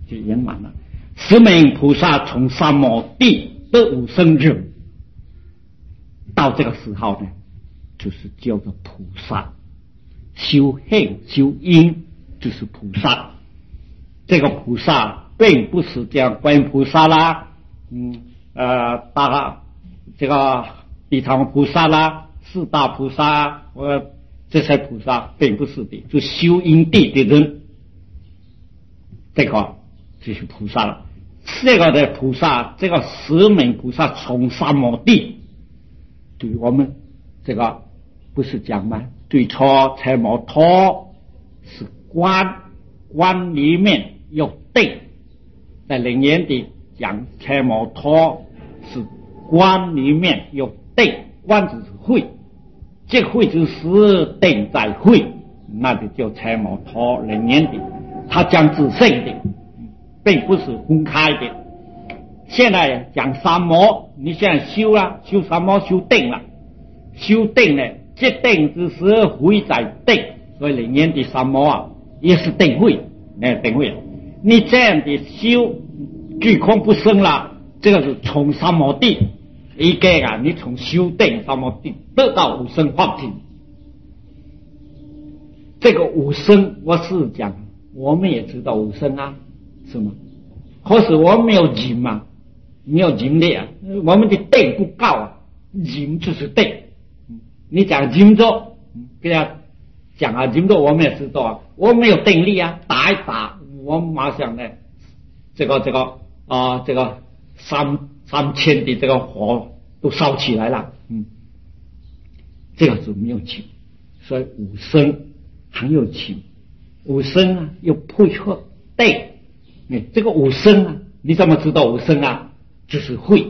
就圆满了。十名菩萨从三摩地得无生忍，到这个时候呢，就是叫做菩萨。修行修因就是菩萨。这个菩萨并不是讲观音菩萨啦，这个地藏菩萨啦，四大菩萨，这些菩萨并不是的，就修因地的人，这个就是菩萨了。这个的菩萨，这个十名菩萨从三摩地，对我们这个不是讲吗？最初财摩托是观里面有定，在楞严地讲财摩托是观里面有定，观就是慧，这慧就是定在慧，那就叫财摩托楞严地，它讲自性的，并不是分开的。现在讲三摩，你现在修了，修三摩修定了，修定呢，这定就是慧在定，所以楞严的三摩啊，也是定慧，定慧。你这样的修，虚空不生了，这个是从三摩地一个啊，你从修定三摩地得到无生法体。这个无生，我是讲，我们也知道无生啊，是吗？可是我们没有忍嘛，没有忍力啊，我们的定不够啊，忍就是定。你讲忍着，给他讲啊，忍着我们也知道啊，我没有定力啊，打一打，我马上呢，这个3000的这个火都烧起来了，这个是没有情，所以无生很有情，无生啊又配合定。这个无生啊，你怎么知道无生啊？就是慧。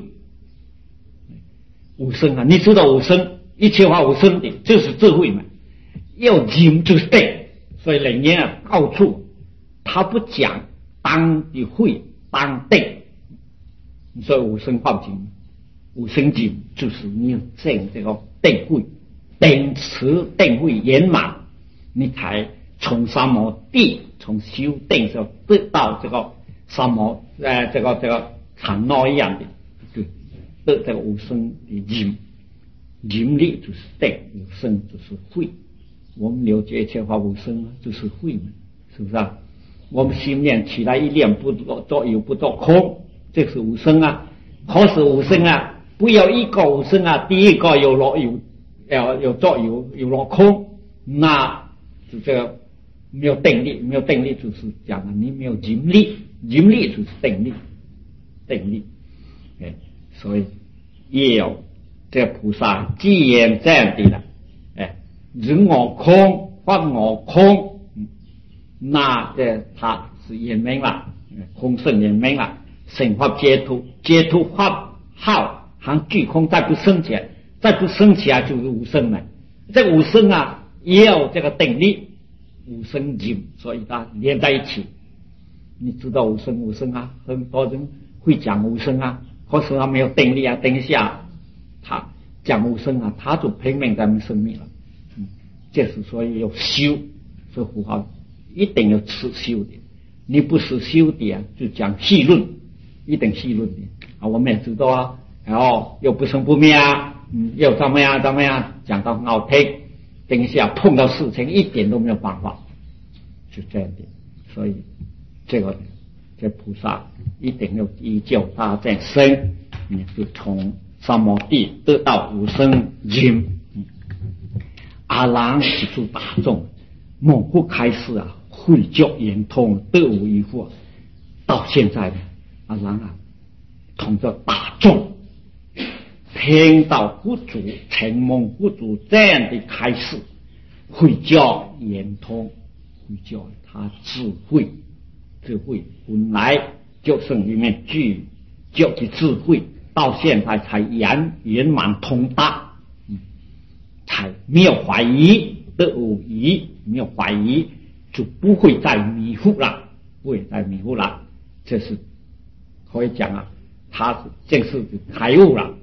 无生啊，你知道无生，一切法无生的，就是智慧嘛。要忍就是定，所以楞严啊，到处他不讲当的慧当定，所以无生法境，无生境就是你要证这个定慧，定持定慧圆满，你才从三摩地从修定时候得到这个三摩这个禅那一样的，就得这个无生的忍，忍力就是定，无生就是慧。我们了解一切法无生啊，就是慧嘛，是不是啊？我们心念起来一念不作有不作空，这是无生啊。可是无生啊，不要一个无生啊，第一个有落有作有落空，那就这个没有定力，没有定力就是讲了你没有忍力，忍力就是定力，定力。所以也有这个菩萨既然这样的了，人我空，法我空，那他是圆明了，空性圆明了，成法解脱，解脱法好，含虚空再不生起来，再不生起来就是无生了。这个无生啊，也有这个定力，无生忍，所以它连在一起。你知道无生啊，很多人会讲无生啊，可是他没有定力啊，等一下他讲无生啊，他就拼命咱们生命了。这是所以要修，这符号一定要持修的，你不是修的啊，就讲细论，一定细论的啊。我们也知道啊，然后又不生不灭啊，又怎么样，讲到很好听，等一下碰到事情一点都没有办法，就这样的。所以这菩萨一定要依教他在生，就从三摩地得到无生忍。阿郎是诸大众猛不开示啊，慧觉圆通，得无疑惑。到现在呢，阿郎啊，同着大众听到不足成梦不足这样的开示，慧觉圆通，慧觉他智慧本来就是里面具有的智慧，到现在才圆满通达，才没有怀疑，得无疑，没有怀疑，就不会再迷糊了，这是可以讲啊，他正式开悟了，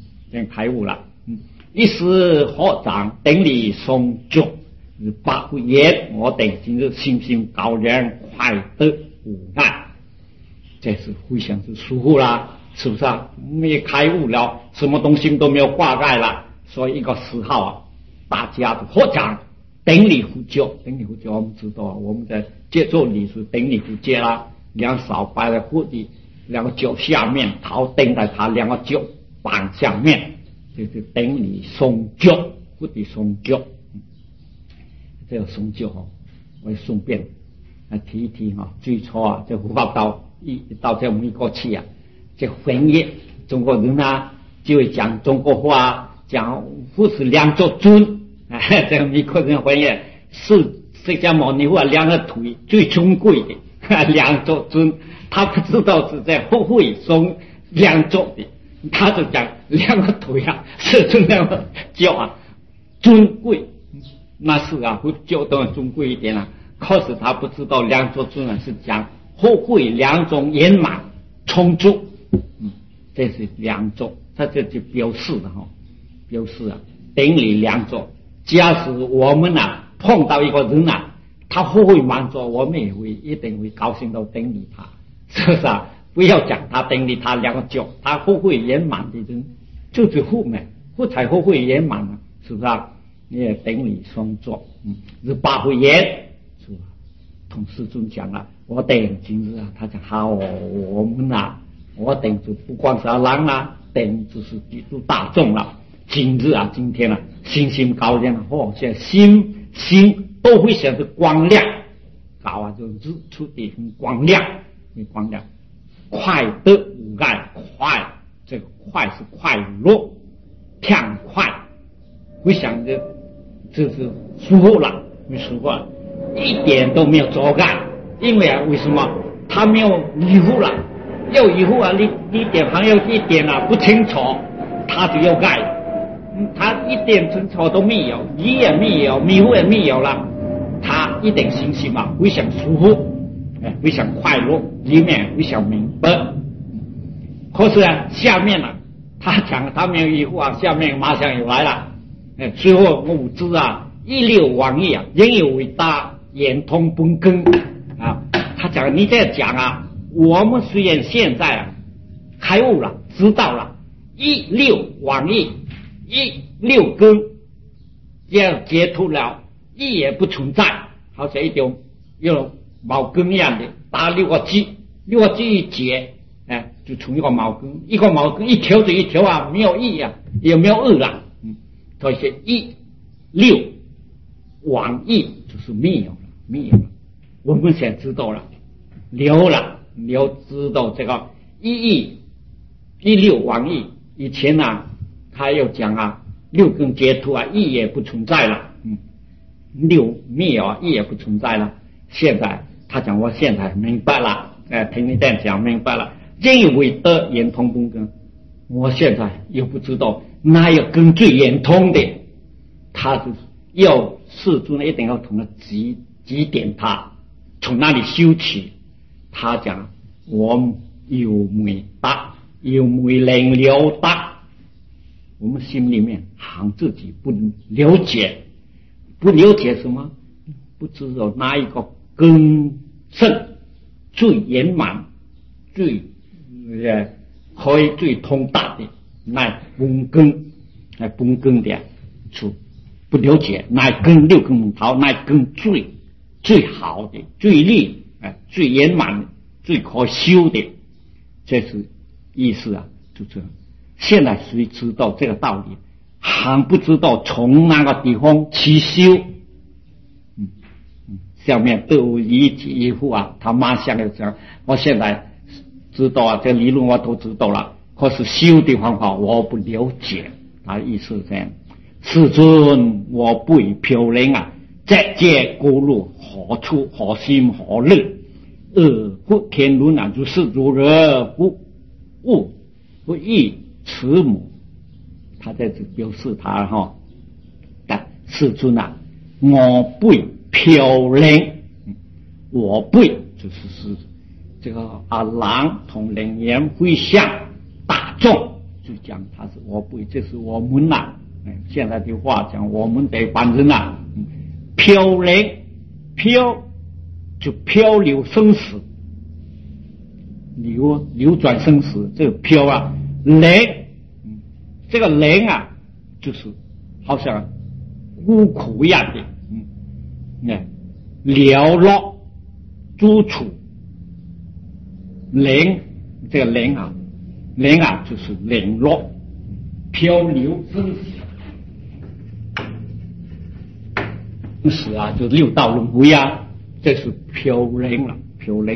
一时合掌顶礼诵读，八会言我等今日心高人快得无碍， 这是非常之舒服啦，是不是啊？没开悟了，什么东西都没有挂盖了，所以一个时候啊，大家的合掌顶礼呼救，顶礼呼救我们知道，我们在接受礼是顶礼呼接啦，两手摆在腹地，两个脚下面，头顶在他两个脚膀下面，就是顶礼松脚，腹地松脚。这个松脚哦，我顺便提一提哈，最初啊，这佛法到到这美国去啊，这翻译中国人啊，就会讲中国话，讲佛是两座尊，这个美国人翻译是释迦牟尼佛两个腿最尊贵的两座尊，他不知道是在后会中两座的，他就讲两个腿啊是这两个脚啊尊贵。那是啊，佛教当然尊贵一点啊，可是他不知道两座尊啊是讲后会两种圆满充足，这是两座，他这就表示的哈，表示啊顶礼两座。假使我们啊碰到一个人啊，他后会满座，我们也会一定会高兴到顶礼他，是不是啊？不要讲他顶礼他两个脚，他后会圆满的人就是佛嘛，佛才后会圆满啊，是不是啊？你也顶礼双座，是八会言，是吧？同师尊讲了，我等今日啊，他讲好，我们啊，我等就不光是人啦，等就是举足大众了。今日啊，今天啊，心心高亮了，现在心都会显得光亮，高啊，就日出的很光亮，很光亮，快得无碍，快，这个快是快乐，畅快，会想着。就是舒服了，没舒服了，一点都没有阻碍，因为啊，为什么他没有疑惑了？要疑惑啊，你点朋友一点啊不清楚，他就要改，他一点清楚都没有，疑也没有，迷惑也没有了，他一点信心嘛，非常舒服，非常快乐，里面非常明白。可是啊，下面啊，他讲他没有疑惑啊，下面马上又来了。最后我知啊，一流往义啊，人有伟大，眼通本根啊。他讲你这样讲啊，我们虽然现在啊开悟了，知道了，一流往义，一六根要解脱了，一也不存在，好像一种有毛根一样的，打六个字一解，就从一个毛根一条就一条啊，没有一啊，也没有二了。所以一六往义就是没有了。我们现在知道了，留知道这个一六往义。以前啊，他又讲啊，六根解脱啊，义也不存在了，六没有啊，义也不存在了。现在他讲，我现在明白了，听你这样讲明白了，人有为德，眼通本根。我现在又不知道哪有根最圆通的，他就是要世尊一定要从他指点他，从那里修起。他讲我们有没达，有没能了达，我们心里面行自己不了解什么，不知道哪一个根正最圆满，最可以最通达的，乃本根的处不了解，乃根六根门头，乃根最好的、最利、最圆满的、最可修的，这是意思啊，就这样。现在谁知道这个道理，还不知道从那个地方去修。下面都一副啊，他马上要讲，我现在知道啊，这理论我都知道了，可是修的方法我不了解。他意思是这样，世尊，我不会飘零啊，在这过路何处何心何力？不天伦啊，如是如热不悟不义慈母。他在这表示他哈，世尊啊，我不会飘零，我不会就是这个狼同人言会向大众，就讲他是我不会，这是我们呐、现在的话讲，我们这帮人呐、飘零就漂流生死， 流转生死，这个飘啊，灵，这个灵啊，就是好像孤苦一样的，寥落诸处，灵，这个灵啊，就是零落，漂流生死啊，就六道轮回啊，这是飘零了。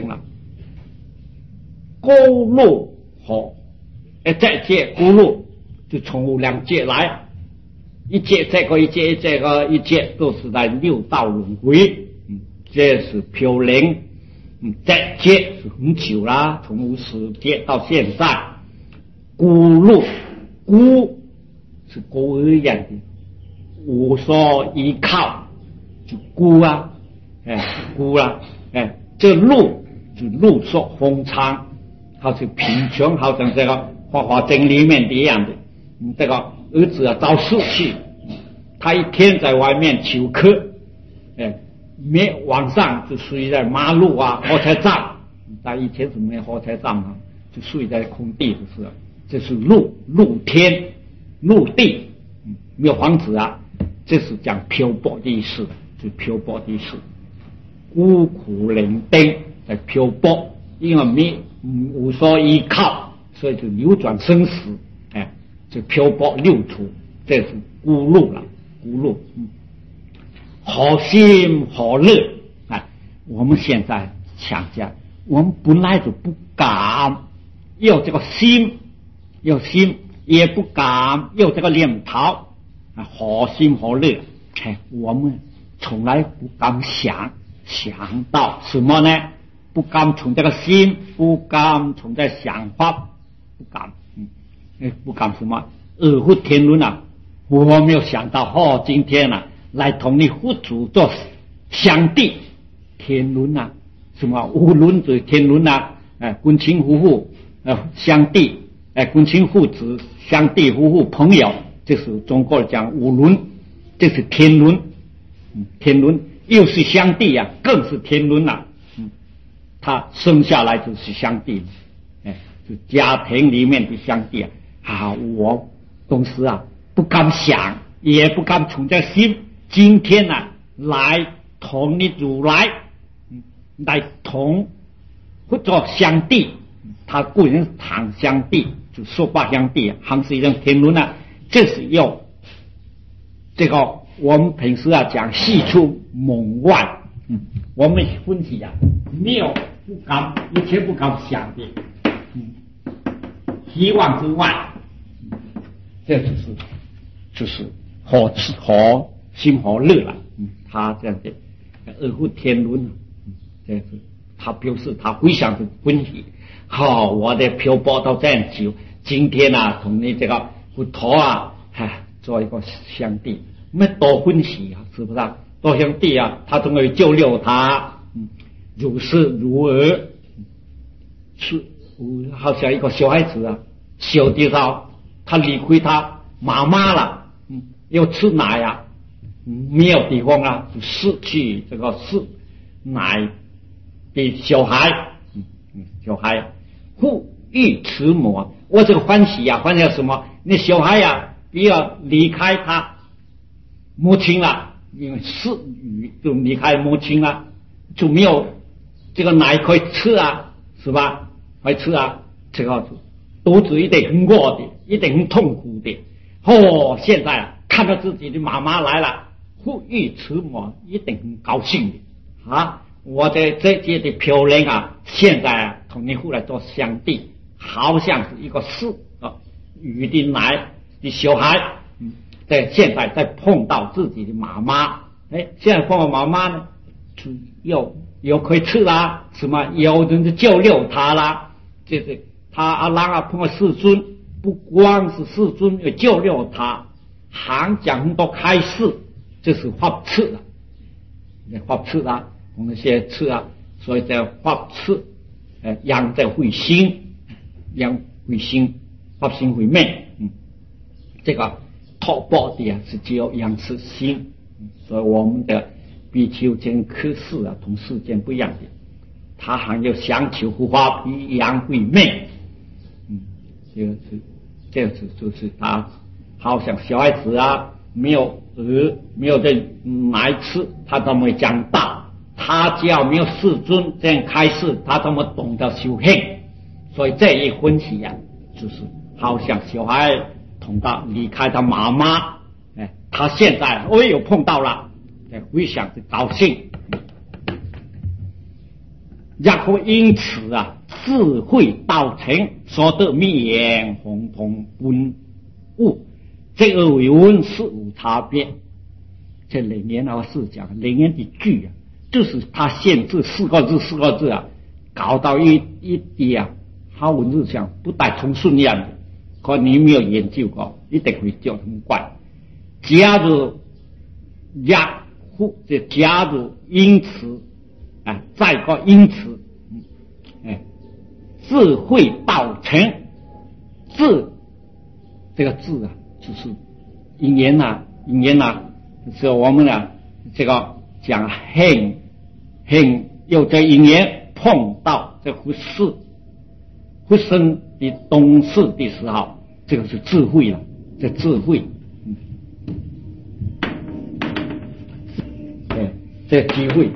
孤路和再借孤路，就从无量劫来，一劫再过一劫，一劫都是在六道轮回，这是飘零。再劫是很久啦，从无始劫到现在。孤路，孤是孤儿一样的，无所依靠，就孤啊，孤啦，这路就路所风昌，好像贫穷，好像这个花花经里面的一样的。这个儿子啊，找事去，他一天在外面求客，晚上就睡在马路啊、火车站，在以前是没有火车站啊，就睡在空地的时候，这是陆天、陆地，没有房子啊，这是讲漂泊的意思，就漂泊的意思。孤苦伶仃在漂泊，因为无所依靠，所以就流转生死，就漂泊六处，这是孤路了，孤路。好心好乐，我们现在想讲，我们本来就不敢有这个心，也不敢有这个念头，好心好乐，我们从来不敢想到什么呢？不敢从这个心，不敢从这想法，不敢什么二胡天伦啊！我没有想到今天啊，来同你佛祖做相弟天伦啊，什么五伦子天伦啊，君亲夫妇相弟，君亲父子相弟夫妇朋友，这是中国讲五伦，这是天伦，天伦又是相弟啊，更是天伦啊，他生下来就是相弟，就家庭里面的相弟啊，我同时啊不敢想，也不敢从这心。今天呢，来同你如来，来同或者相弟，他固然是堂相弟，就说法相弟，还是一种天伦啊。这是要这个我们平时啊讲系出门外，我们分析啊，没有不敢，一切不敢想的，希望之外，这就是好心好乐了，他这样的二胡天伦，这是他表示他非常的欢喜。好，我的漂泊到这样久，今天啊，同你这个佛陀啊，做一个相弟，没多欢喜啊，是不是？多相弟啊，他总会救救他，如是如儿，是好像一个小孩子啊，小的时候他离开他妈妈了，要吃奶啊。没有地方啊，就失去这个吃奶的小孩，父欲慈母，我这个欢喜啊，欢喜什么？那小孩啊，不要离开他母亲了，因为失语就离开母亲了，就没有这个奶可以吃啊，是吧？可以吃啊，这个肚子一定很饿的，一定很痛苦的。现在啊，看到自己的妈妈来了。父欲慈母，一定很高兴的啊！我的这届的漂亮啊，现在啊同你父来做相弟，好像是一个雨的奶的小孩，在现在在碰到自己的妈妈，现在碰到妈妈呢，就有可以吃啦，什么有人就救救他啦，就是他阿郎啊碰到世尊，不光是世尊要救救他，还讲很多开示。这是法次了，法次啊，我们现在次啊，所以在法次，养在慧心，法心慧命，这个托钵的啊是只有养此心，所以我们的比丘经科士啊同世间不一样的， 他还有香球胡花皮杨贵妹，这个是就是他好像小孩子啊，没有在哪一次他都没讲到，他只要没有世尊这样开示，他都没懂得修行，所以这一分析啊，就是好像小孩同到离开他妈妈，他现在我有碰到了，非常的高兴。然后因此啊，智慧道成，所得密言红通本物，这个为文是无差别。这里面啊是讲里面的句啊，就是他限制四个字啊，搞到一滴啊，他文字上不带通顺一样的。可你没有研究过，一定会叫很怪。加入呀或者加入因此啊，再个因此，智慧道成，智这个字啊，就是因缘呐，就是我们啊这个讲很有这因缘碰到这回事发生的东西的时候，这个是智慧了，这智慧，这机会，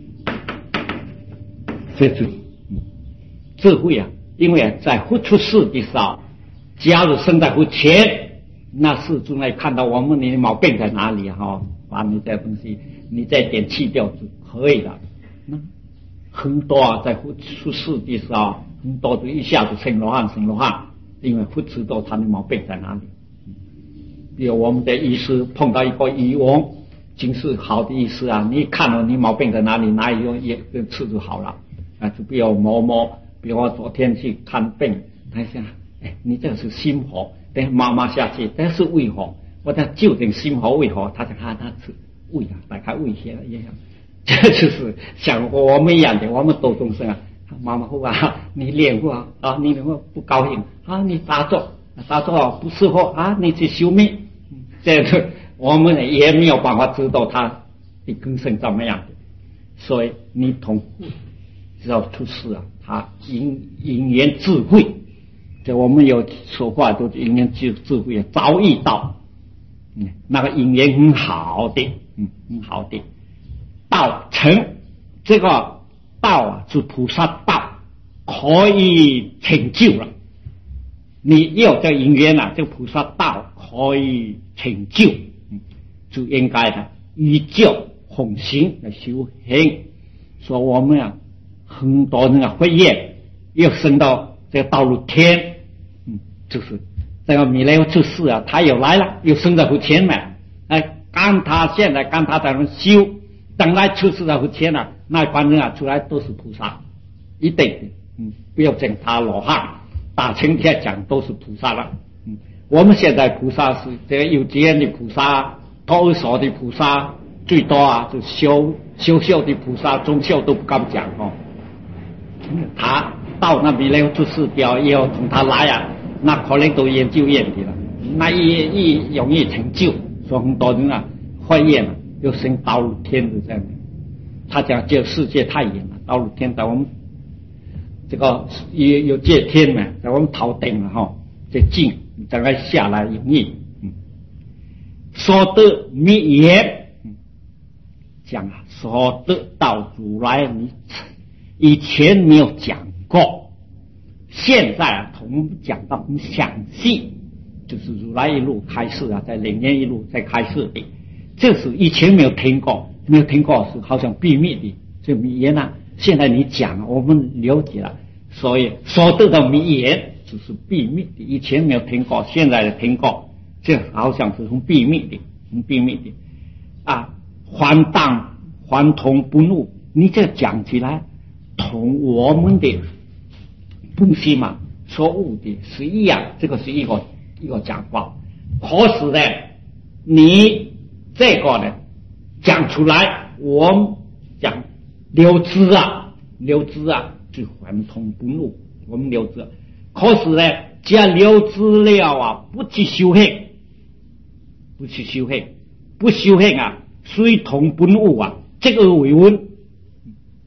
这是智慧啊！因为在不出世的时候，假如生在不前，那世尊来看到我们的毛病在哪里哈，把你这东西你再点弃掉就可以了。那很多啊，在不出世的时候，很多都一下子生罗汉，因为不知道他的毛病在哪里。比如我们的医师碰到一个医翁，经是好的医师啊，你看了你毛病在哪里，哪里用也吃就好了啊，就不要摸。比如我昨天去看病，他想，你这个是心火，等妈下去，这是胃火，我在究竟心火胃火，他就看他吃胃啊，打开胃血了一样，这就是像我们一样的，我们都众生啊，妈妈说啊，你练过啊，你不高兴啊，你打坐不适合啊，你去修命，这个我们也没有办法知道他的根生怎么样的，所以你同只要出世啊，他因缘智慧，这我们有说话都是因缘智慧早遇到，那个因缘很好的，很好的道成，这个道啊是菩萨道，可以成就了。你要这因缘啊，这个菩萨道可以成就，就应该的依教奉行来修行。说我们啊，很多人啊会业要升到这个道路天，就是这个弥勒出世啊，他又来了，又升到福前嘛，刚他现在在那修，等来出世到福前了，那帮人啊出来都是菩萨，一定的，不要讲他罗汉，大乘天讲都是菩萨了，我们现在菩萨是这个有经验的菩萨，多少的菩萨，最多啊就修的菩萨，中修都不敢讲哦。他到那弥勒出世掉以后，从他来啊，那可能都研究院的了，那一容易成就，所以很多人啊会业了，又升道路天的这样的。他讲这世界太远了，道路天在我们这个有界天嘛，在我们头顶了哈，这近将来下来容易。所得密言，讲啊，所得到如来你以前没有讲过，现在啊同讲到很详细，就是如来一路开示啊，在灵验一路在开示的，这是以前没有听过是好像秘密的，这密言啊，现在你讲我们了解了，所以所得到密言就是秘密的，以前没有听过，现在听过，这好像是很秘密的啊，还同不怒，你这讲起来同我们的东西嘛所悟的是一样，这个是一个讲法。可是呢，你这个呢讲出来，我们讲留知啊，就还同不怒，我们留知。可是呢，只要留知了啊，不去修行啊，虽同不悟啊，这个为文，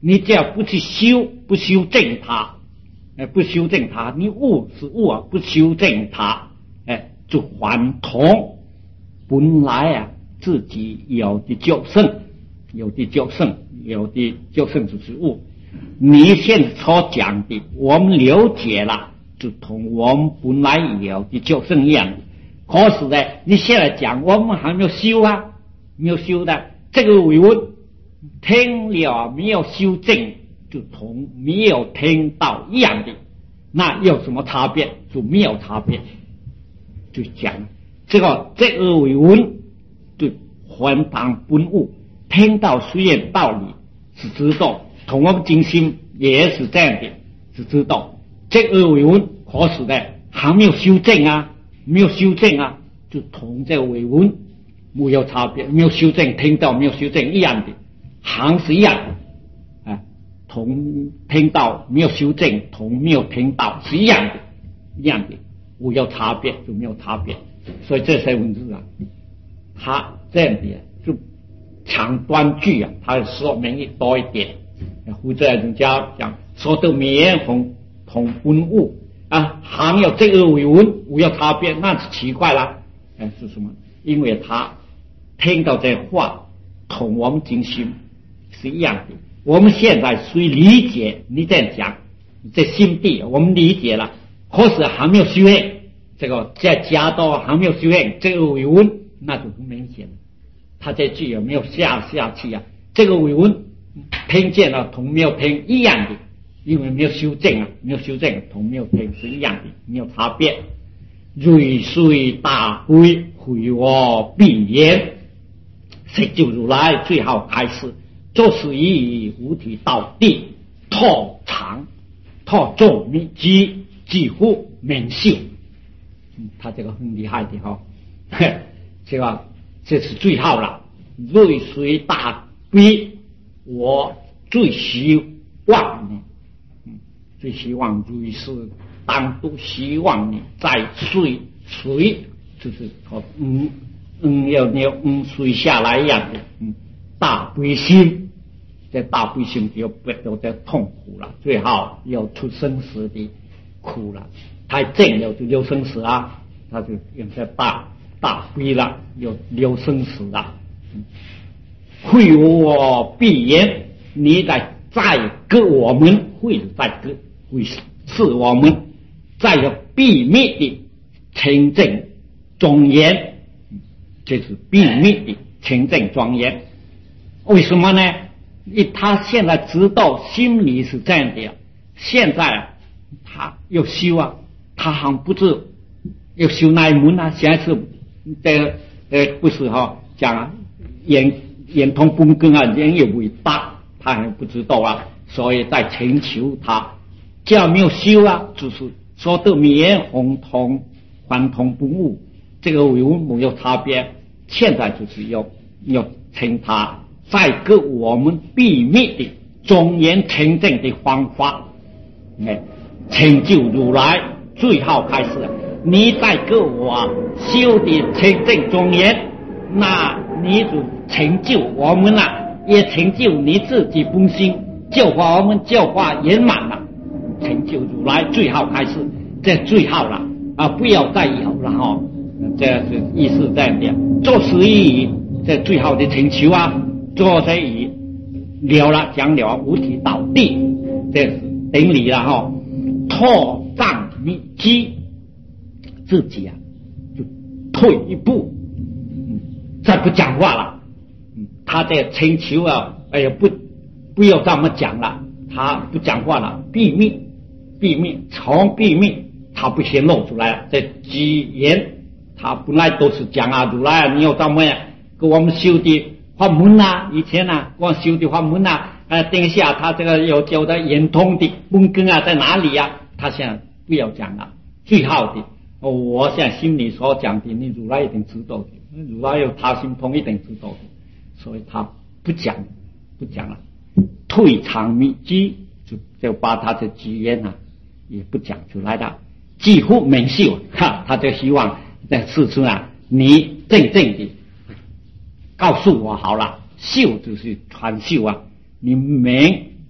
你只要不去修，不修正它，不修正它，你悟是悟啊，不修正它，就还同本来啊自己有的觉性，有的觉性，有的觉性就是悟。你现在所讲的，我们了解了，就同我们本来有的觉性一样。可是呢，你现在讲我们还没有修啊，没有修的这个委文听了没有修正，就同没有听到一样的，那有什么差别？就没有差别。就讲这个委文对还当本物，听到虽然道理是知道，同我们精心也是这样的，是知道这个委文，可是呢还没有修正啊，没有修正啊，就同这个委文没有差别，没有修正，听到没有修正一样的，还是一样的，同听到没有修正，同没有听到是一样的，一样的，没有差别就没有差别。所以这些文字啊，它这样的就长短句啊，它的说明也多一点。或者人家讲说到面红同本物啊，还有这个委文无有差别，那是奇怪了。是什么？因为他听到这话同我们精心是一样的。我们现在虽理解你这样讲，这心地我们理解了，可是还没有修炼，这个在家都还没有修炼这个委文，那就不明显了。他这句有没有下去啊？这个委文听见了同没有听一样的，因为没有修正啊，没有修正同没有听是一样的，没有差别。瑞虽大悲，毁我必言，成就如来最好开始，做事以无体道地，拓长拓众密机，几乎免秀。他这个很厉害的这个这是最好了。瑞虽大悲，我最希望呢，最希望就是当都希望你在水就是和要水下来一样的，大悲心，这大悲心就不要再痛苦了，最好要出生死的苦了，太正了就留生死啊，他就用这大悲了，有留生死了。会我必言，你在给我们会是我们在有秘密的清正庄严，这是秘密的清正庄严。为什么呢？他现在知道心里是这样的，现在他要修啊，他还不知要修哪一门啊？现在是不是讲啊，眼通本根啊，人有伟大，他还不知道啊，所以在请求他，只要没有修啊，就是说到面红通还通本物，这个有没有差别？现在就是要请他再给我们秘密的庄严清正的方法，成就如来最好开始。你再给我修的清正庄严，那你就成就我们了，也成就你自己本心，教化我们教化圆满了，成就如来最好开始，这最好了啊！不要再有了这是意思在的。做事以这最好的请求啊，做事以了了讲了无体倒地，这是顶礼了拓障密机，自己啊就退一步，再不讲话了。他的请求啊，不要这么讲了，他不讲话了，闭密，从闭密，他不显露出来了。这机言，他本来都是讲啊，如来你要怎么样给我们修的法门啊，以前啊，光修的法门啊，等一下他这个有教的圆通的本根啊在哪里啊？他现在不要讲了，最好的。我现在心里所讲的，你如来一定知道的，如来有他心通一定知道的，所以他不讲了，退藏密机，就把他的机言啊也不讲出来的，几乎没秀他就希望在世出啊，你真正的告诉我好了，秀就是传秀啊，你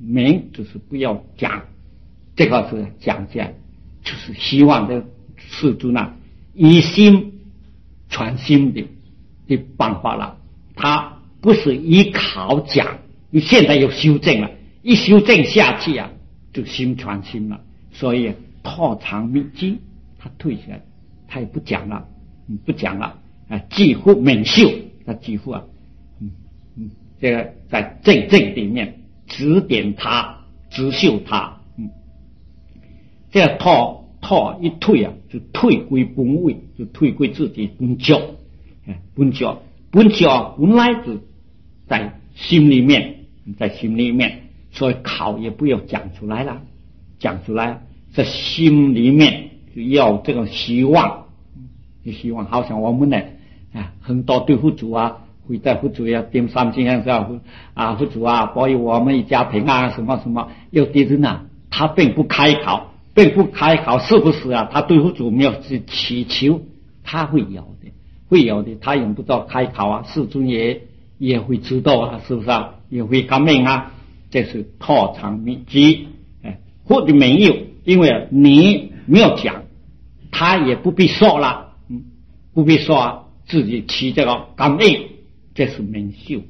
明就是不要讲，这个是讲讲，就是希望的世尊啊，以心传心的办法了。他不是依靠讲，你现在又修正了，一修正下去啊，就心传心了。所以拓长秘籍，他退下来，他也不讲了，不讲了啊，几乎明秀，他几乎啊，这个在正里面指点他，指秀他，这个拓一退啊，就退归本位，就退归自己本教，本教本来就在心里面，在心里面，所以考也不要讲出来了，讲出来在心里面就要这个希望，好像我们呢很多对佛祖啊，会在佛祖要点三金啊，佛祖啊，保佑我们一家平安什么什么。有的人啊，他并不开口，是不是啊？他对佛祖没有去祈求，他会有的，他用不着开口啊，世尊也会知道啊，是不是啊？也会感应啊，这是拓长秘籍，或者没有，因为你没有讲，他也不必说了，不必说啊，自己起这个感应，这是明秀，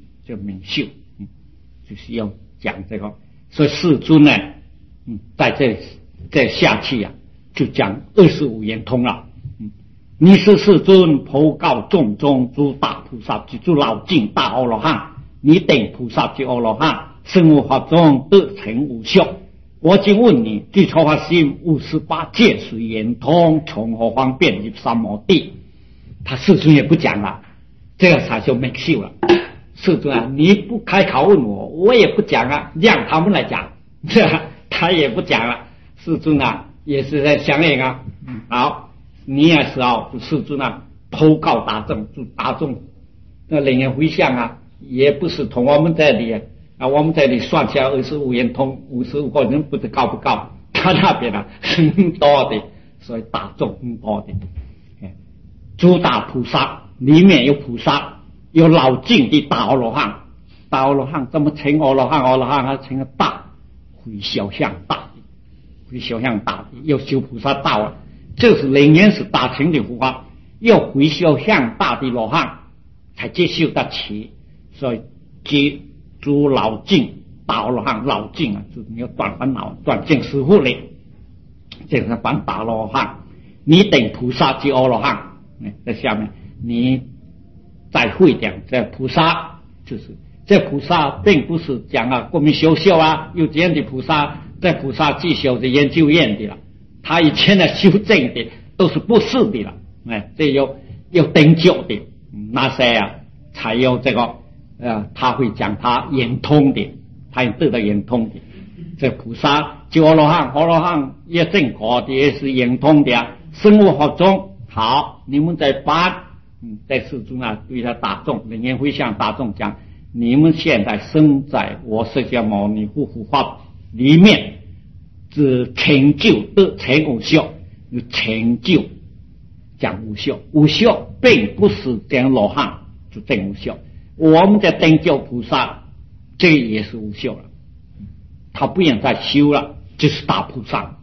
就是要讲这个。所以世尊呢，在这下去啊，就讲25圆通了。你是世尊，普告众中诸大菩萨及诸老境大阿罗汉，你等菩萨及阿罗汉，生无法中得成无效。我今问你，具超发心58界随圆通，从何方便入三摩地？他世尊也不讲了，这个才就没秀了。世尊啊，你不开口问我，我也不讲啊，让他们来讲，他也不讲了。世尊啊，也是在响应啊。好，你也是啊，世尊啊，普告大众，就大众那人员回向啊，也不是同我们这里啊，我们这里算下25圆通，55个人不知高不高，他那边啊很多的，所以大众很多的。诸大菩萨里面有菩萨，有老境的大阿罗汉，大阿罗汉怎么称阿罗汉？阿罗汉还称大，回小向大的，要修菩萨道啊，这是人缘是大乘的佛法，要回小向大的罗汉才接受得起，所以接诸老境大阿罗汉，老境啊，就是你要断烦恼、断尽师傅嘞，这个帮大罗汉，你等菩萨及阿罗汉。在下面你再会点，这菩萨就是这菩萨，并不是讲啊国民修啊，有这样的菩萨，这菩萨既修的研究院的了，他以前的修正的都是不是的了，这有等觉的，那些啊才有这个他会讲他圆通的，他得到圆通的。这菩萨就阿罗汉也正果的，也是圆通的啊，生活法中。好，你们在班，在世尊啊，对他大众，人言会向大众讲，你们现在生在我释迦牟尼护法法里面，只成就得成无效，有成就讲无效，无效并不是讲罗汉就证无效，我们在等觉菩萨，这也是无效了，他不愿再修了，就是大菩萨。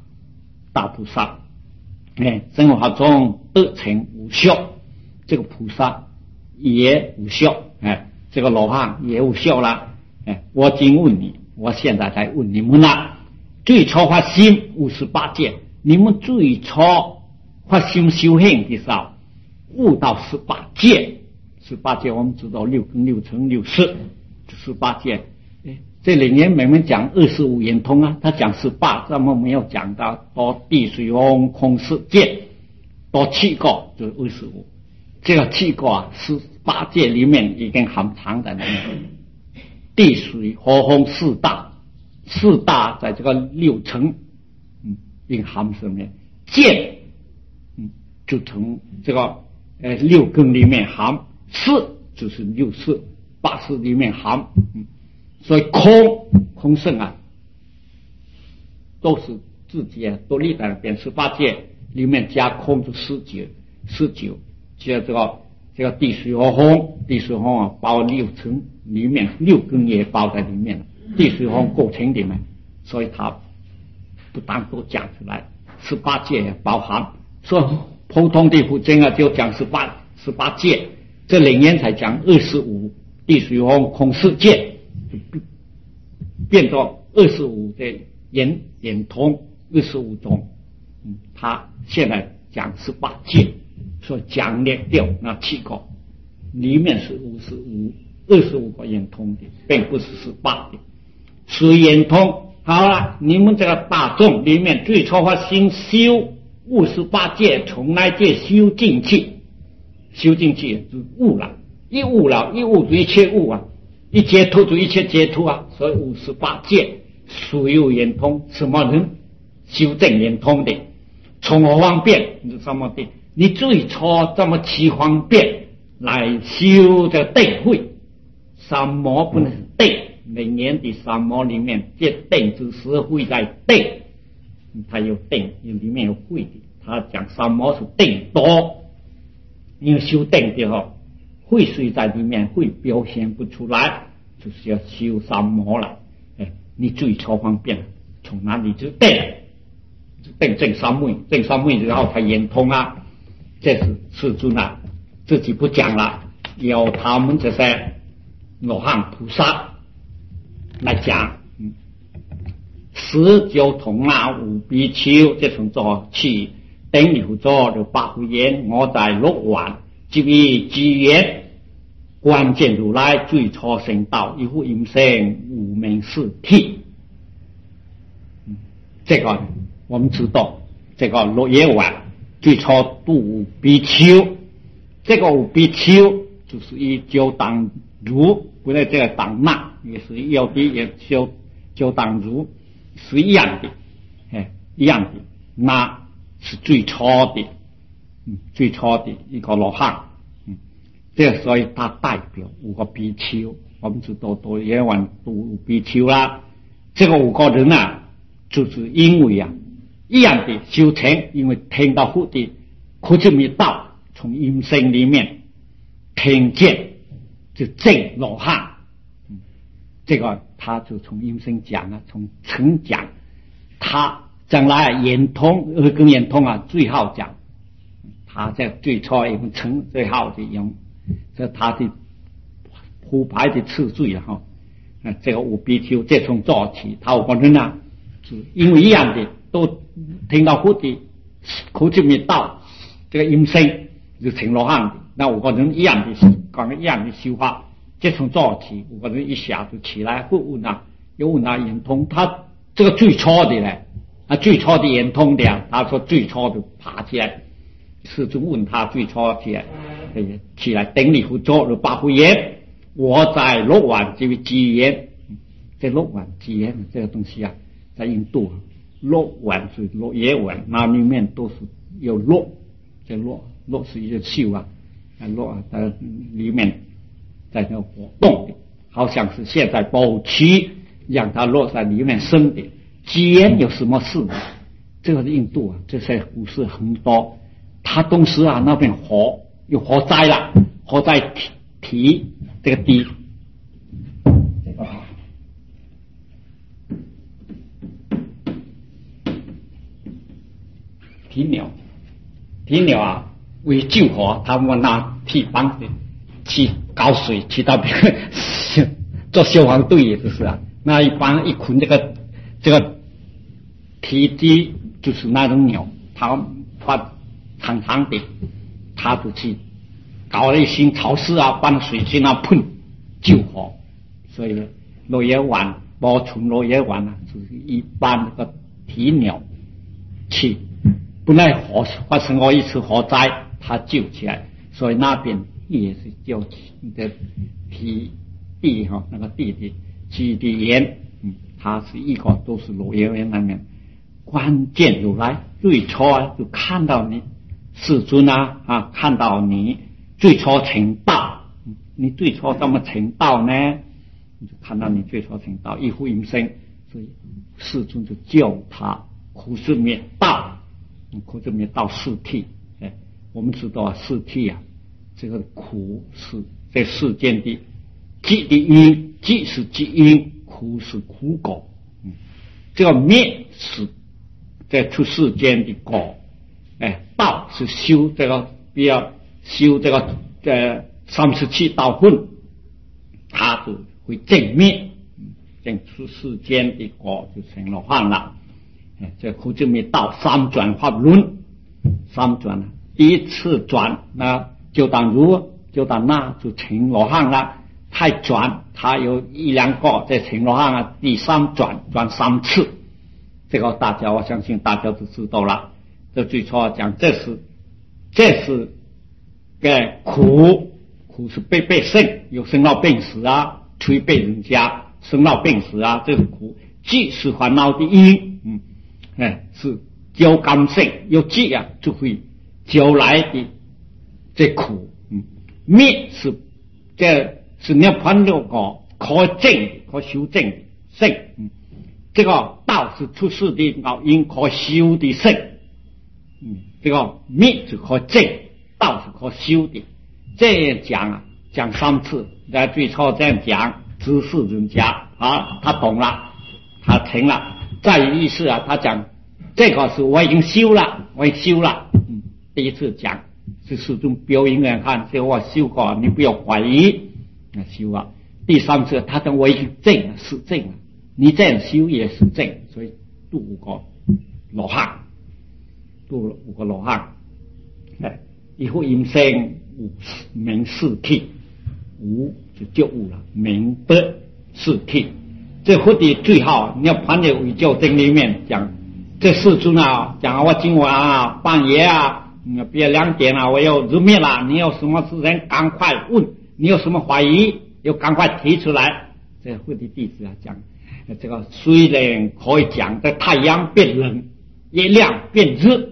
生活中得成无效，这个菩萨也无效，这个罗汉也无效了。我今问你，我现在在问你们了，最初发心58界，你们最初发心修行的时候，悟到18界，18界我们知道6根6尘6识，18界。这里面明明讲25圆通啊，他讲18，怎么没有讲到多地水风空世界多7个就是25，这个7个啊18界里面已经含藏在里面，地水火风四大在这个6层已经含什么界就从这个6根里面含，识就是6识8识里面含，所以空性啊，都是自己啊，都立在那边18界里面加空就19，加这个地水火风啊，包6层里面6根也包在里面了， 地水风构成的嘛，所以他不单独讲出来，18界也包含。所以普通的佛经啊，就讲18界，这2年才讲25地水风空4界，变作25的圆通25种。他现在讲18界，所以讲列掉那7个，里面是25个圆通的，并不是18的。是圆通好了，你们这个大众里面最初发心修58界，从来界修进去就悟了，一悟就一切悟啊，一解脱就一切解脱啊。所以58界所有圆通，什么人修正圆通的？从何方便是什么的？你最初这么起方便来修这定慧，三摩不能是定，每年的三摩里面，这定之时会在定，它有定，里面有慧的。他讲三摩是定多，因为修定的话，慧虽在里面，会表现不出来，就是要修三摩了。你最初方便从哪里就定？定正三昧然后才圆通啊。这是世尊啊，自己不讲了，由他们这些罗汉菩萨来讲。19同啊5比丘，这从做起等流做就8回言，我在6万即为机缘，关键如来最初成道，一呼音声无名四谛。这个我们知道，这个落叶丸最初度5比丘，这个5比丘就是以9当如，不是这个当那，也是有的也9当如是一样的，一样的，那是最初的，最初的一个罗汉，这所以它代表5个比丘。我们知道都也玩度5比丘啦，这个5个人啊，就是因为啊一样的修成，因为听到佛的苦集灭道，从音声里面听见就正罗汉，这个他就从音声讲啊，从成讲，他将来圆通跟圆通啊最好讲，他在最初用成最好的用，这他的铺排的次序啊，这个5比丘这从做起，他5个人啊，是因为一样的都听到佛的苦集灭道这个音声就成罗汉的，那5个人一样的讲一样的修法，这从做起，5个人一下就起来，会问啊，又问啊圆通，他这个最初的呢，最初的圆通的，他说最初就爬起来，是就问他最初起来等你佛做了8回言，我在6万这个机缘，这6万机缘这个东西啊，在印度6万是落叶丸，那里面都是有落，这落是一个秀啊，落啊，它里面在那活动的，好像是现在保持让它落在里面生的。机缘有什么事呢？这个是印度啊，这些故事很多。他当时啊那边有火灾了，火灾提这个地，这个提鸟啊，为救火，他们拿提棒去搞水，去到别个做消防队也就是啊，那一帮一捆这个提机就是那种鸟，它发长长的，他就去搞了一些潮湿啊，把水去那喷救火。所以落叶丸包从落叶丸啊，就是一般那个提鸟去，本来发生过一次火灾，他救起来，所以那边也是叫的提地哈，那个地的基地岩，它是一个都是落叶园那边。关键如来最初就看到你世尊啊，看到你最初成道，你最初怎么成道呢？你就看到你最初成道，一呼音声，所以世尊就教他苦是灭道，苦是灭道四谛。我们知道啊，四谛啊，这个苦是在世间的积的因，积是积因， 苦是苦果，这个灭是在出世间的果，道是修这个要修这个37道分，它就会正灭，正出世间的果就成了幻了。这苦就灭道三转法轮，三转了，第一次转那就当如就当那就成罗汉了。太转它有一两个在成罗汉啊，第三转3次，这个大家我相信大家都知道了。这最初讲这是苦是被生，有生老病死啊，催被人家生老病死啊，这个苦即是烦恼的因，是交感性，有即啊就会交来的这苦，灭是涅槃六个可证可修正的性，这个道是出世的老因可修的性，这个灭是可证，道是可修的。这样讲啊，讲3次，在最初这样讲，知识人家啊，他懂了，他成了。再意思啊，他讲这个是我已经修了，第一次讲是始终表演给人看，这我修过，你不要怀疑。修啊，第3次他讲我已经证了，是证了，你这样修也是证，所以度5个罗汉，度了5个罗汉，以后因生5明4谛，5就觉悟了，明白4谛。这佛的最好，你要盘在为教经里面讲，这世尊啊，讲我今晚啊，半夜啊，别2点啊，我要入灭了，你有什么事情赶快问。你有什么怀疑，要赶快提出来。这佛的弟子啊讲，这个虽然可以讲的太阳变冷，月亮变日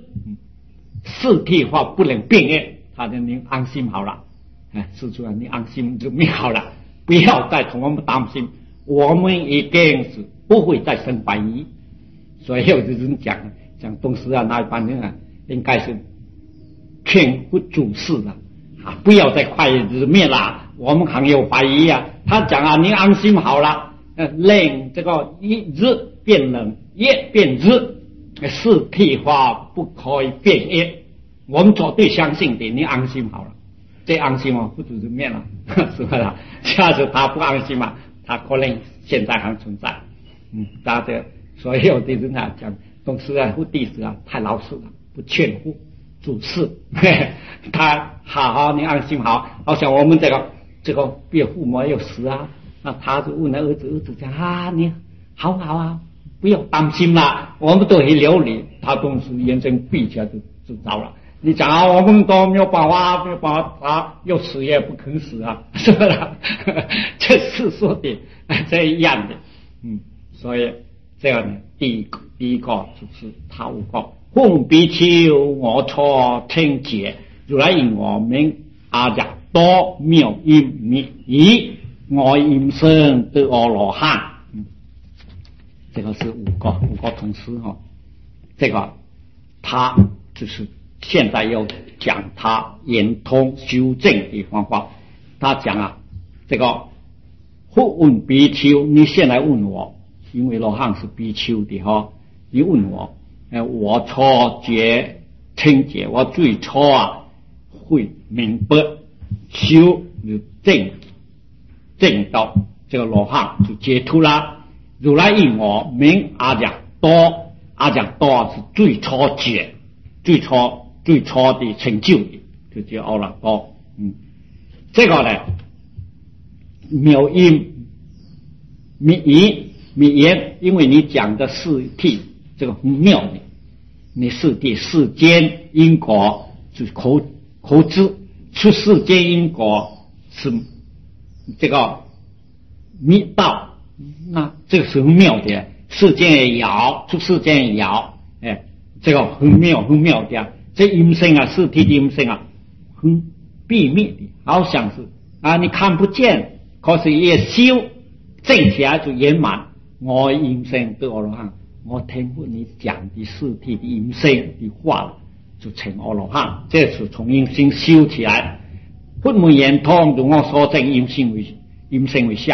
，4谛法不能变业，他就您安心好了。师父啊，你安心就没好了，不要再同我们担心，我们已经是不会再生怀疑。所以有的人讲东师啊，那一般人啊，应该是劝不主事的。不要再快日灭了，我们还有怀疑啊。他讲啊，你安心好了，令这个日变冷，夜变日，4谛法不可以变业，我们绝对相信的，你安心好了。这安心不止日灭了，是不是？下次他不安心嘛，他可能现在还存在。大家所有的人啊讲，东师啊、护弟子啊太老实了，不劝护。主事，他好，你安心好。好像我们这个岳父母有死啊，那他就问儿子讲啊，你好啊，不要担心啦，我们都会留你。他总是眼睛闭起来就糟了。你讲啊，我们都没有办法，他要死也不肯死啊，是不是？这是说的这样的，所以这样的第一个就是他5个。奉比丘我初称解，如来应我名阿逸多妙音密以我音声得阿罗汉。这个是5个同师哈。这个他就是现在要讲他圆通修正的方法。他讲啊，这个复问比丘，你先来问我，因为罗汉是比丘的哈，你问我。我初觉称解，我最初啊会明白修就正到这个罗汉就解脱了。如来应我名阿逸多，阿逸多是最初解，最初的成就的，就叫阿逸多。这个呢，妙音密言，因为你讲的4谛。这个很妙的，你世间因果是可知，出世间因果是这个密道，那这个是很妙的。世间也有，出世间也有，这个很妙的。这音声啊，4谛的音声啊，很秘密的，好像是啊，你看不见，可是也修正起来就圆满。我音声得阿罗汉。我听过你讲的4谛的音声的话了，就成阿罗汉。这是从音声修起来，佛门圆通，如我所证音声为相，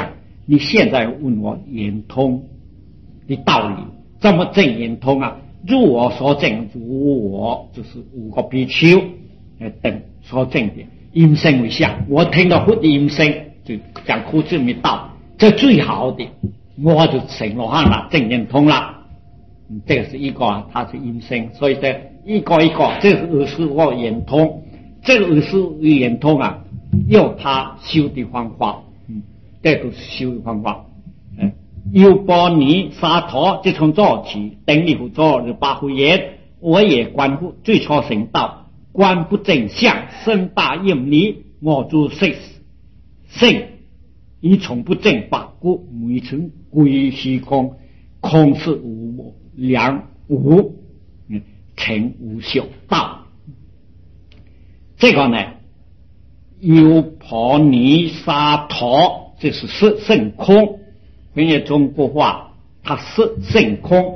你现在问我圆通的道理，怎么证圆通啊？如我所证，如我就是五个比丘等所证的音声为相，我听到佛的音声就讲苦智密道，这最好的，我就成罗汉了，证圆通了。这个是一个啊，它是音声，所以这一个一个，这个是我圆通，这个是圆通啊，有他修的方法，这都是修的方法。优波尼沙陀，这从做起，等你辅助是八福言，我也观乎最初成道，观不正相，身大应离，我诸色性，一从不正法故，每成归虚空，空是无量无，成无修道。这个呢，优婆尼沙陀，这是圣空。翻译中国话，它是圣空，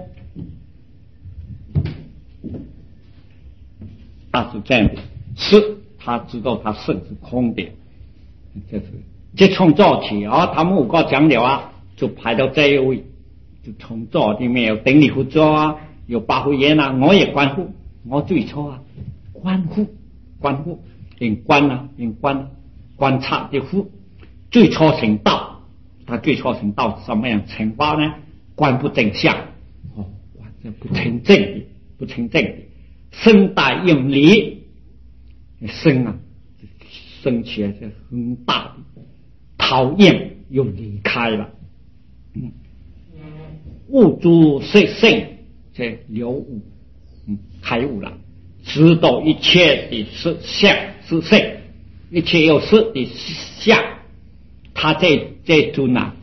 它是这样的，是他知道他圣是空的，这从早起啊，他们五个讲了啊，就排到这一位，就从早里面有等你辅助啊，有八福言啊，我也观护，我最初啊，观护，用观啊，用观察的护，最初成道。他最初成道什么样成法呢？观不正相，这不成正的，身大应离，身啊，升起来是很大的，讨厌又离开了，悟诸色性，这了悟，开悟了，知道一切的是相是性，一切有是的相。他这尊啊，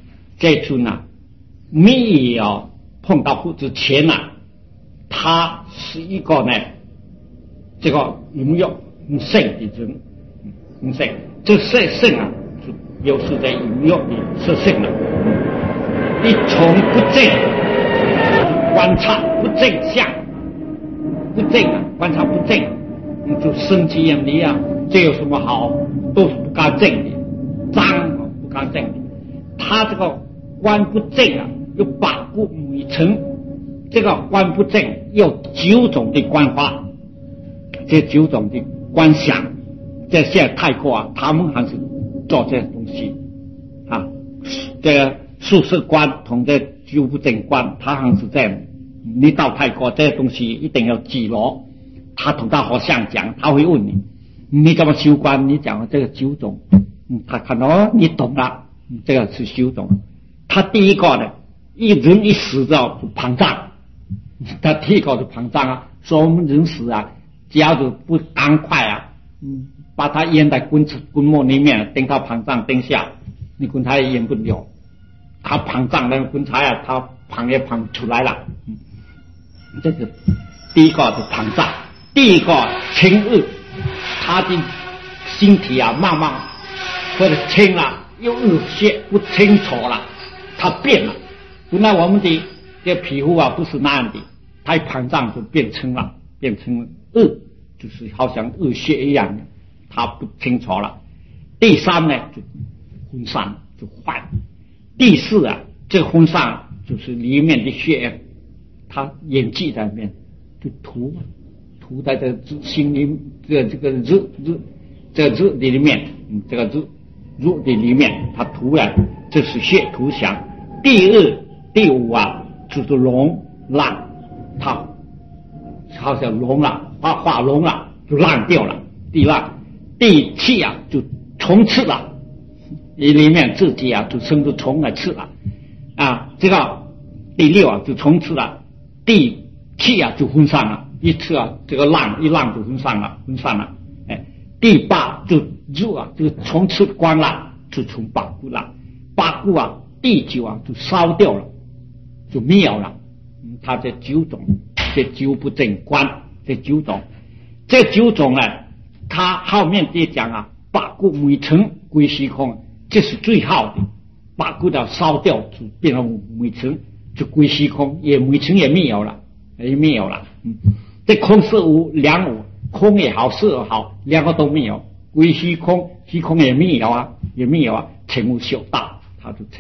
没有碰到佛之前啊，他是一个呢，这个拥有圣的人，圣，这圣啊，又是在拥有的是圣了。一从不正，观察不正相，不正啊，观察不正，你就生气眼离啊，这有什么好？都是不干正的，脏。刚正的，他这个观不正啊，有八故每成，这个观不正有9种的观法，这9种的观想，在现在泰国啊，他们还是做这东西啊，这个宿舍观同这9不正观，他还是这样。你到泰国这些东西一定要记牢，他同他和尚讲，他会问你怎么修观？你讲这个9种。他看到你懂了，这个是修种。他第一个呢，一人一死就膨胀，他第一个就膨胀啊。说我们人死啊，只要是不赶快啊，把它淹在滚木里面，等它膨胀，等下你滚它也淹不了。它膨胀那个滚柴啊，它膨也膨出来了。这个第一个是膨胀，第二个清热，他的身体啊慢慢。或者清了又热血不清楚了，它变了。本来我们的这皮肤啊不是那样的，它一膨胀就变成热，就是好像热血一样的，它不清楚了。第三呢就昏散就坏了。第四啊，这个昏散就是里面的血，它眼记在里面就涂在这心里这个热的里面，这个热的里面它涂了，这是血涂响。第五啊就是龙烂，它好像龙了，化龙了就烂掉了。第七啊就虫吃了，里面自己啊就生出虫来吃了啊。这个第6啊就虫吃了，第7啊就昏散了，一次啊这个一浪就昏散了。第8就热啊，这个虫吃光了，就从八故了。八故啊，第9啊就烧掉了，就没有了。它这9种，这9不正观，这9种，这9种呢，它后面也讲啊，八故每成归虚空，这是最好的。八故的烧掉就变成每成，就归虚空，也每成也没有了，这空是无，两无。空也好，色也好，两个都没有，归虚空，虚空也没有啊，成无修道，它就成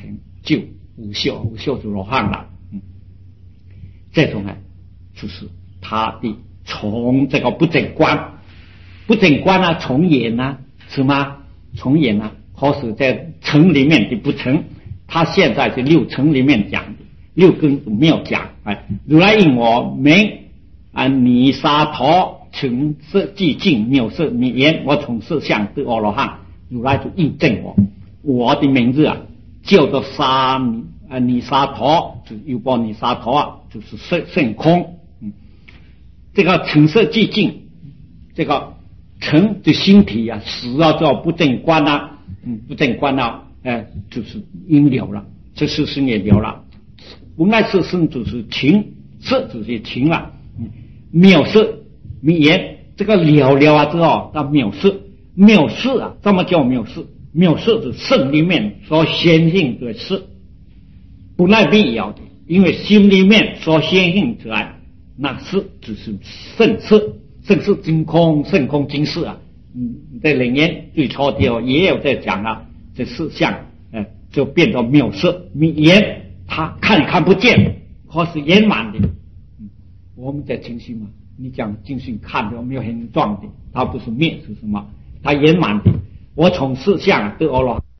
就无修就罗汉了。这种呢，就是他的从这个不正观啊，从严啊，是吗？从严啊，或是在层里面的不成，他现在是六层里面讲的，六根没有讲。如来应我名啊，泥沙陀成色寂静妙色密言，我从色相得阿罗汉。如来就印证我的名字啊，叫做泥沙陀，就是优波泥沙陀啊，就是圣空。这个成色寂静，这个成的心体啊，实啊叫不正观啊，不正观啊，就是因了了，这是生也了了。无奈是生就是情，色就是情了。妙色密言，这个了啊之后，到妙色啊，怎么叫妙色？妙色是圣里面所显现的色，不赖必要的，因为心里面所显现出来，那色只是圣色，圣色真空，圣空真色啊。在楞严最初的也有在讲啊，这四相，就变成妙色密言，他看不见，可是圆满的。我们在精信嘛，你讲精信看的没有形状的，它不是灭是什么？它圆满的。我从四相得阿罗汉。